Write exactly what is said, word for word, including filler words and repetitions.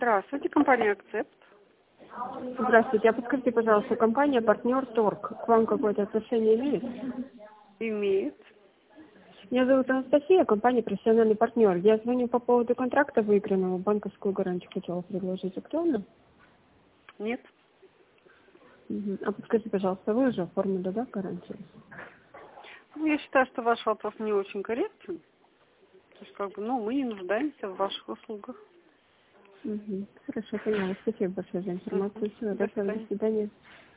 Здравствуйте, компания «Акцепт». Здравствуйте. А подскажите, пожалуйста, компания «Партнер Торг» к вам какое-то отношение имеет? Имеет. Меня зовут Анастасия, компания «Профессиональный партнер». Я звоню по поводу контракта выигранного, банковскую гарантию хотела предложить. Актуально? Нет. Мгм. А подскажите, пожалуйста, вы уже оформили, да, гарантию? Ну, я считаю, что ваш вопрос не очень корректен. То есть, как бы, ну, мы не нуждаемся в ваших услугах. Угу. Хорошо, поняла. Спасибо большое за Мгм. информацию. Всего До доброго. До свидания. свидания.